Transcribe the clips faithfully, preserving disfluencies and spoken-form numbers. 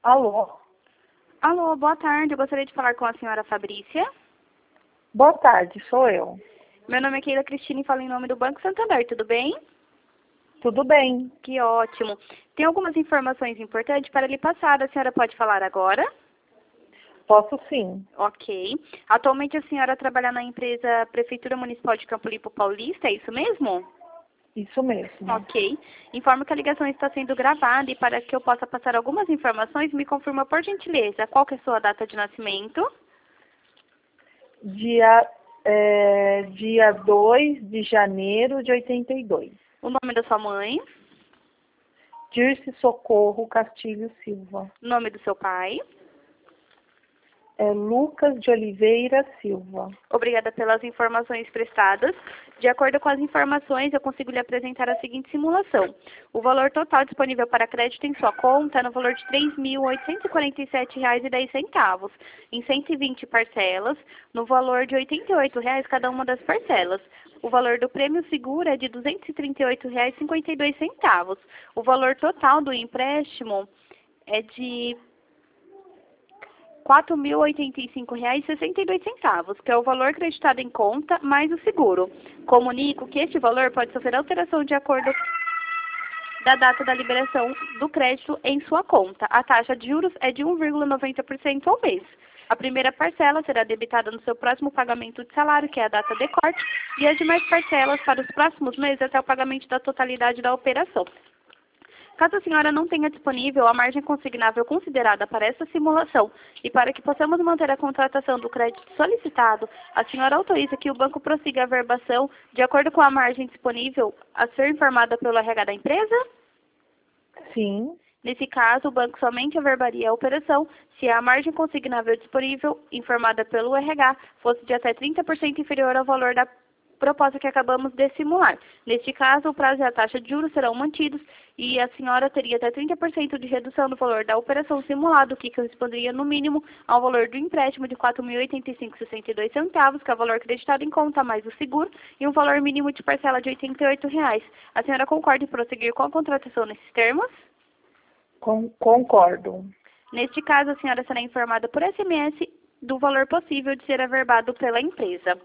Alô? Alô, boa tarde. Eu gostaria de falar com a senhora Fabrícia. Boa tarde, sou eu. Meu nome é Keila Cristina e falo em nome do Banco Santander, tudo bem? Tudo bem? Que ótimo. Tem algumas informações importantes para lhe passar. A senhora pode falar agora? Posso sim. Ok. Atualmente a senhora trabalha na empresa Prefeitura Municipal de Campo Limpo Paulista, é isso mesmo? Isso mesmo. Ok. Informo que a ligação está sendo gravada e para que eu possa passar algumas informações, me confirma por gentileza qual que é a sua data de nascimento? Dia, é, dia dois de janeiro de oitenta e dois. O nome da sua mãe? Dirce Socorro Castilho Silva. O nome do seu pai? É Lucas de Oliveira Silva. Obrigada pelas informações prestadas. De acordo com as informações, eu consigo lhe apresentar a seguinte simulação. O valor total disponível para crédito em sua conta é no valor de três mil oitocentos e quarenta e sete reais e dez centavos, em cento e vinte parcelas, no valor de oitenta e oito reais cada uma das parcelas. O valor do prêmio seguro é de duzentos e trinta e oito reais e cinquenta e dois centavos. O valor total do empréstimo é de quatro mil oitenta e cinco reais e sessenta e dois centavos, que é o valor acreditado em conta mais o seguro. Comunico que este valor pode sofrer alteração de acordo da data da liberação do crédito em sua conta. A taxa de juros é de um vírgula noventa por cento ao mês. A primeira parcela será debitada no seu próximo pagamento de salário, que é a data de corte, e as demais parcelas para os próximos meses até o pagamento da totalidade da operação. Caso a senhora não tenha disponível a margem consignável considerada para essa simulação e para que possamos manter a contratação do crédito solicitado, a senhora autoriza que o banco prossiga a verbação de acordo com a margem disponível a ser informada pelo R H da empresa? Sim. Nesse caso, o banco somente averbaria a operação se a margem consignável disponível informada pelo R H fosse de até trinta por cento inferior ao valor da proposta que acabamos de simular. Neste caso, o prazo e a taxa de juros serão mantidos e a senhora teria até trinta por cento de redução no valor da operação simulada, o que corresponderia no mínimo ao valor do empréstimo de quatro mil e oitenta e cinco reais e sessenta e dois centavos, que é o valor acreditado em conta mais o seguro, e um valor mínimo de parcela de oitenta e oito reais. A senhora concorda em prosseguir com a contratação nesses termos? Com, concordo. Neste caso, a senhora será informada por S M S do valor possível de ser averbado pela empresa.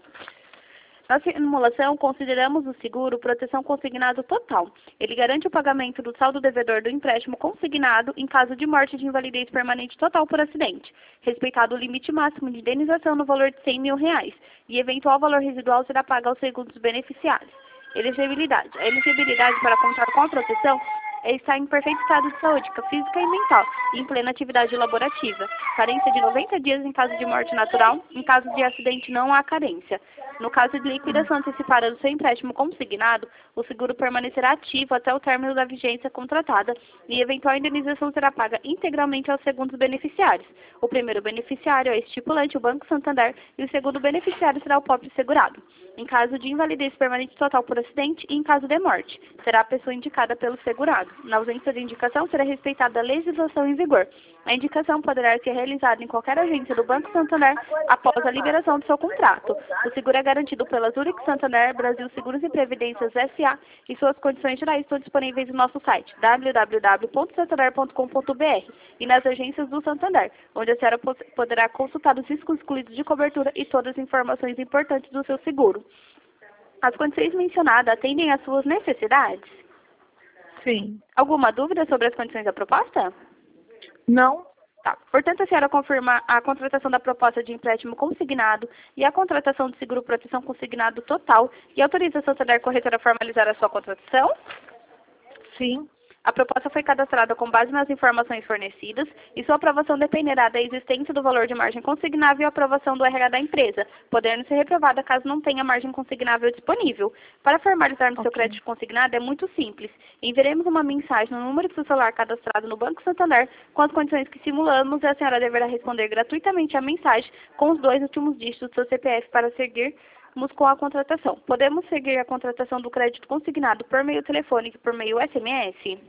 Na simulação, consideramos o seguro proteção consignado total. Ele garante o pagamento do saldo devedor do empréstimo consignado em caso de morte de invalidez permanente total por acidente, respeitado o limite máximo de indenização no valor de cem mil reais, e eventual valor residual será pago aos segundos beneficiários. Elegibilidade. A elegibilidade para contar com a proteção é estar em perfeito estado de saúde física e mental e em plena atividade laborativa. Carência de noventa dias em caso de morte natural. Em caso de acidente, não há carência. No caso de liquidação antecipada do seu empréstimo consignado, o seguro permanecerá ativo até o término da vigência contratada e eventual indenização será paga integralmente aos segundos beneficiários. O primeiro beneficiário é o estipulante, o Banco Santander, e o segundo beneficiário será o próprio segurado. Em caso de invalidez permanente total por acidente e em caso de morte, será a pessoa indicada pelo segurado. Na ausência de indicação, será respeitada a legislação em vigor. A indicação poderá ser realizada em qualquer agência do Banco Santander após a liberação do seu contrato. O seguro é garantido pela Zurich Santander Brasil Seguros e Previdências S A e suas condições gerais estão disponíveis no nosso site w w w ponto santander ponto com ponto b r e nas agências do Santander, onde a senhora poderá consultar os riscos excluídos de cobertura e todas as informações importantes do seu seguro. As condições mencionadas atendem às suas necessidades? Sim. Alguma dúvida sobre as condições da proposta? Não. Tá. Portanto, a senhora confirma a contratação da proposta de empréstimo consignado e a contratação do seguro proteção consignado total e autoriza a Santander Corretora a formalizar a sua contratação? Sim. A proposta foi cadastrada com base nas informações fornecidas e sua aprovação dependerá da existência do valor de margem consignável e a aprovação do R H da empresa, podendo ser reprovada caso não tenha margem consignável disponível. Para formalizarmos Okay. seu crédito consignado é muito simples. Enviaremos uma mensagem no número do seu celular cadastrado no Banco Santander com as condições que simulamos e a senhora deverá responder gratuitamente à mensagem com os dois últimos dígitos do seu C P F para seguir com a contratação. Podemos seguir a contratação do crédito consignado por meio telefônico e por meio S M S?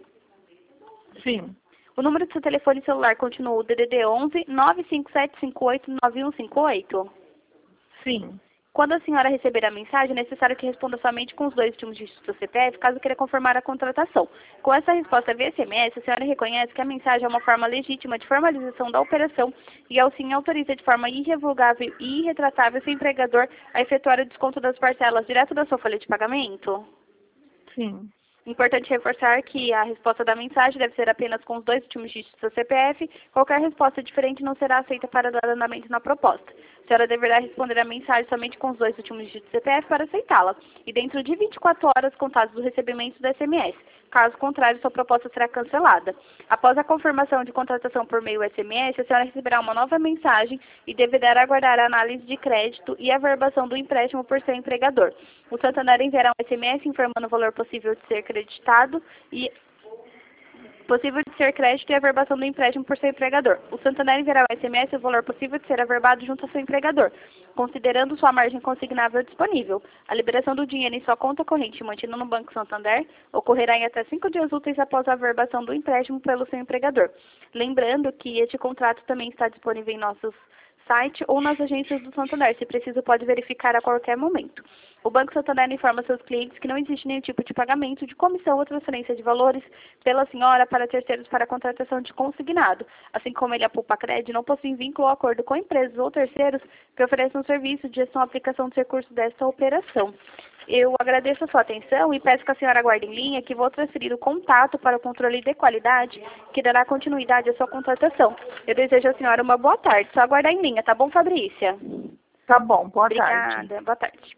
Sim. O número do seu telefone celular continua o D D D onze nove cinco sete cinco oito nove um cinco oito? Sim. Quando a senhora receber a mensagem, é necessário que responda somente com os dois últimos dígitos do C P F, caso queira confirmar a contratação. Com essa resposta via S M S, a senhora reconhece que a mensagem é uma forma legítima de formalização da operação e, ao sim, autoriza de forma irrevogável e irretratável seu empregador a efetuar o desconto das parcelas direto da sua folha de pagamento? Sim. Importante reforçar que a resposta da mensagem deve ser apenas com os dois últimos dígitos do C P F. Qualquer resposta diferente não será aceita para dar andamento na proposta. A senhora deverá responder a mensagem somente com os dois últimos dígitos do C P F para aceitá-la, e dentro de vinte e quatro horas contadas do recebimento do S M S. Caso contrário, sua proposta será cancelada. Após a confirmação de contratação por meio S M S, a senhora receberá uma nova mensagem e deverá aguardar a análise de crédito e a averbação do empréstimo por seu empregador. O Santander enviará um S M S informando o valor possível de ser creditado e possível de ser crédito e averbação do empréstimo por seu empregador. O Santander enviará o S M S o valor possível de ser averbado junto ao seu empregador, considerando sua margem consignável disponível. A liberação do dinheiro em sua conta corrente mantida no Banco Santander ocorrerá em até cinco dias úteis após a averbação do empréstimo pelo seu empregador. Lembrando que este contrato também está disponível em nossos site ou nas agências do Santander. Se preciso, pode verificar a qualquer momento. O Banco Santander informa seus clientes que não existe nenhum tipo de pagamento de comissão ou transferência de valores pela senhora para terceiros para a contratação de consignado. Assim como ele, a Poupa Cred, não possui vínculo ou acordo com empresas ou terceiros que ofereçam serviço de gestão e aplicação de recursos desta operação. Eu agradeço a sua atenção e peço que a senhora aguarde em linha, que vou transferir o contato para o controle de qualidade, que dará continuidade à sua contratação. Eu desejo à senhora uma boa tarde. Só aguardar em linha, tá bom, Fabrícia? Tá bom, boa Obrigada. tarde. Boa tarde.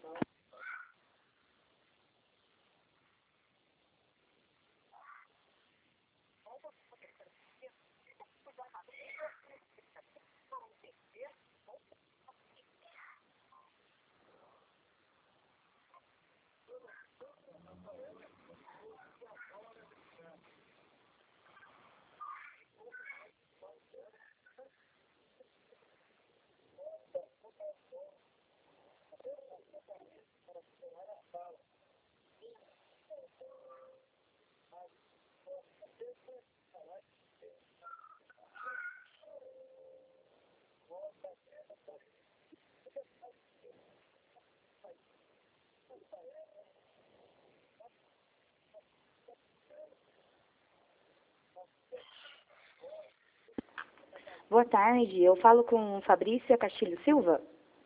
Boa tarde, eu falo com Fabrícia Castilho Silva.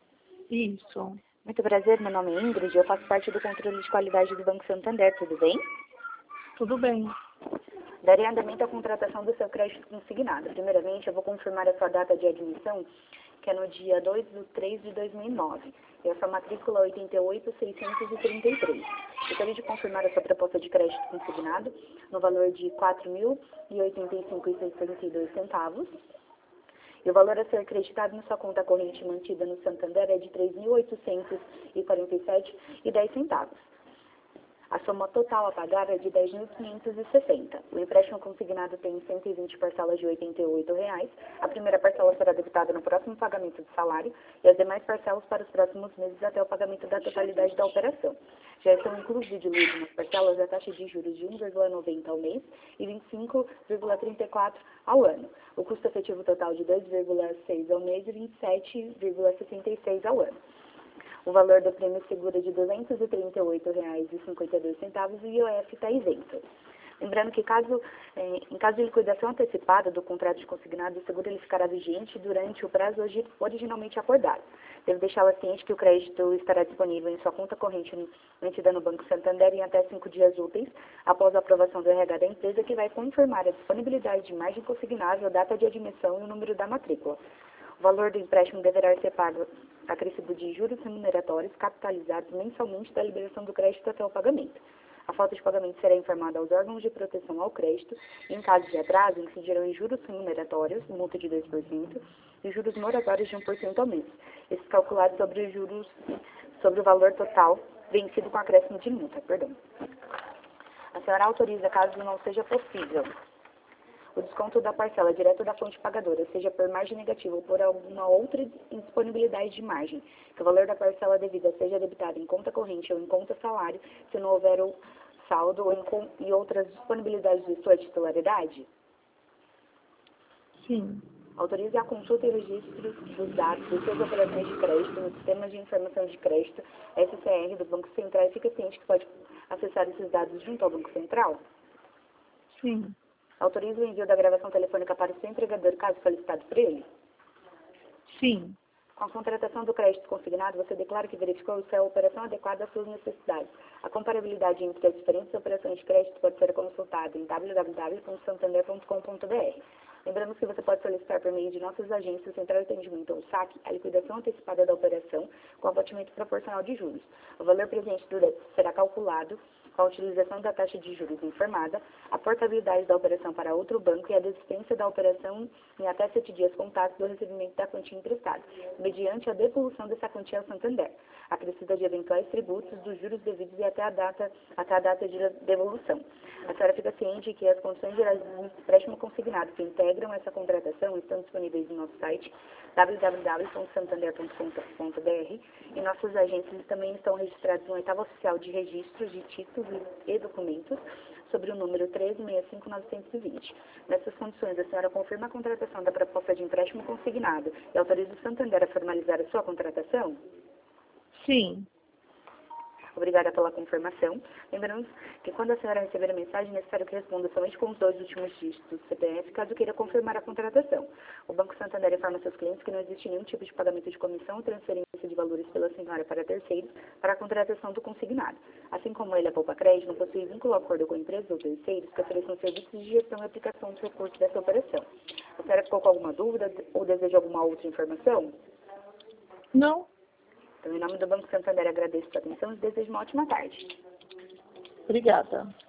Isso. Muito prazer, meu nome é Ingrid, eu faço parte do controle de qualidade do Banco Santander, tudo bem? Tudo bem. Darei andamento à contratação do seu crédito consignado. Primeiramente, eu vou confirmar a sua data de admissão, que é no dia dois de três de dois mil e nove, e a sua matrícula oitenta e oito mil seiscentos e trinta e três. Gostaria de confirmar a sua proposta de crédito consignado no valor de quatro mil e oitenta e cinco reais e sessenta e dois centavos. E o valor a ser creditado na sua conta corrente mantida no Santander é de três mil oitocentos e quarenta e sete reais e dez centavos. A soma total a pagar é de dez mil quinhentos e sessenta. O empréstimo consignado tem cento e vinte parcelas de oitenta e oito reais. A primeira parcela será debitada no próximo pagamento do salário e as demais parcelas para os próximos meses até o pagamento da totalidade da operação. Já estão inclusos diluídos nas parcelas a taxa de juros de um vírgula noventa ao mês e vinte e cinco vírgula trinta e quatro ao ano. O custo efetivo total de dois vírgula seis ao mês e vinte e sete vírgula sessenta e seis ao ano. O valor do prêmio seguro é de duzentos e trinta e oito reais e cinquenta e dois centavos e o I O F está isento. Lembrando que caso, eh, em caso de liquidação antecipada do contrato de consignado, o seguro ele ficará vigente durante o prazo originalmente acordado. Devo deixá-la ciente que o crédito estará disponível em sua conta corrente mantida no Banco Santander em até cinco dias úteis, após a aprovação do R H da empresa, que vai confirmar a disponibilidade de margem consignável, data de admissão e o número da matrícula. O valor do empréstimo deverá ser pago acrescido de juros remuneratórios capitalizados mensalmente da liberação do crédito até o pagamento. A falta de pagamento será informada aos órgãos de proteção ao crédito e, em caso de atraso, incidirão em juros remuneratórios, multa de dois por cento, e juros moratórios de um por cento ao mês. Esses calculados sobre os juros, sobre o valor total vencido com acréscimo de multa, perdão. A senhora autoriza, caso não seja possível, o desconto da parcela direto da fonte pagadora, seja por margem negativa ou por alguma outra indisponibilidade de margem, que o valor da parcela devida seja debitado em conta corrente ou em conta salário, se não houver o saldo ou em, e outras disponibilidades de sua titularidade? Sim. Autorize a consulta e registro dos dados de suas operações de crédito no Sistema de Informação de Crédito, S C R, do Banco Central, e fica ciente que pode acessar esses dados junto ao Banco Central? Sim. Autorize o envio da gravação telefônica para o seu empregador, caso solicitado por ele? Sim. Com a contratação do crédito consignado, você declara que verificou se é a operação adequada às suas necessidades. A comparabilidade entre as diferentes operações de crédito pode ser consultada em w w w ponto santander ponto com ponto b r. Lembramos que você pode solicitar por meio de nossas agências, Central de Atendimento ou S A C, a liquidação antecipada da operação com abatimento proporcional de juros. O valor presente do débito será calculado com a utilização da taxa de juros informada, a portabilidade da operação para outro banco e a desistência da operação em até sete dias contados do recebimento da quantia emprestada, mediante a devolução dessa quantia ao Santander, acrescida de eventuais tributos dos juros devidos e até a data, até a data de devolução. A senhora fica ciente que as condições gerais do empréstimo consignado que integram essa contratação estão disponíveis no nosso site w w w ponto santander ponto com ponto b r e nossas agências também estão registradas no oitavo oficial de registros de títulos e documentos sobre o número treze sessenta e cinco novecentos e vinte. Nessas condições, a senhora confirma a contratação da proposta de empréstimo consignado e autoriza o Santander a formalizar a sua contratação? Sim. Obrigada pela confirmação. Lembramos que quando a senhora receber a mensagem, é necessário que responda somente com os dois últimos dígitos do C P F, caso queira confirmar a contratação. O Banco Santander informa seus clientes que não existe nenhum tipo de pagamento de comissão ou transferência de valores pela senhora para terceiros para a contratação do consignado. Assim como ele, a Poupa Crédito, não possui vínculo ou acordo com empresas ou terceiros que ofereçam serviços de gestão e aplicação dos recursos dessa operação. A senhora ficou com alguma dúvida ou deseja alguma outra informação? Não. Então, em nome do Banco Santander, agradeço a sua atenção e desejo uma ótima tarde. Obrigada.